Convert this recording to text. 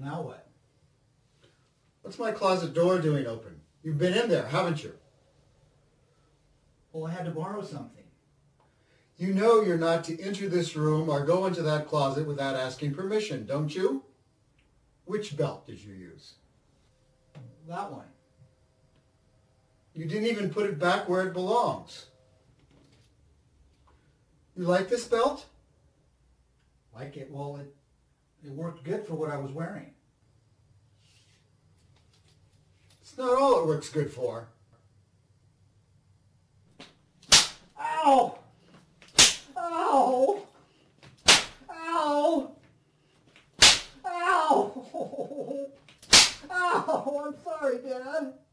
Now what? What's my closet door doing open? You've been in there, haven't you? Well, I had to borrow something. You know you're not to enter this room or go into that closet without asking permission, don't you? Which belt did you use? That one. You didn't even put it back where it belongs. You like this belt? Like it? Well, it worked good for what I was wearing. It's not all it works good for. Ow! Ow! Ow! Ow! Ow! I'm sorry, Dad.